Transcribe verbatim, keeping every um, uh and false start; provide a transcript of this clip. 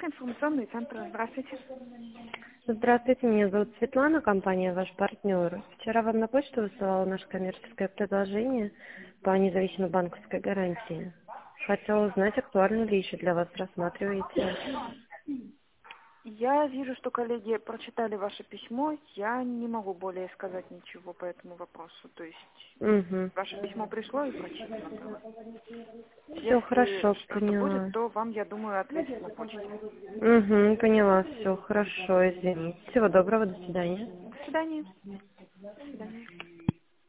информационный центр. Здравствуйте. Здравствуйте, меня зовут Светлана, компания «Ваш партнер». Вчера вам на почту высылала наше коммерческое предложение по независимой банковской гарантии. Хотела узнать, актуально ли еще для вас, рассматриваете. Я вижу, что коллеги прочитали ваше письмо. Я не могу более сказать ничего по этому вопросу. То есть Угу. ваше письмо пришло и прочитано было. Все Если хорошо, что-то будет, поняла. то вам, я думаю, ответят на почте. Угу, поняла, все хорошо, извините. Всего доброго, до свидания. До свидания. До свидания.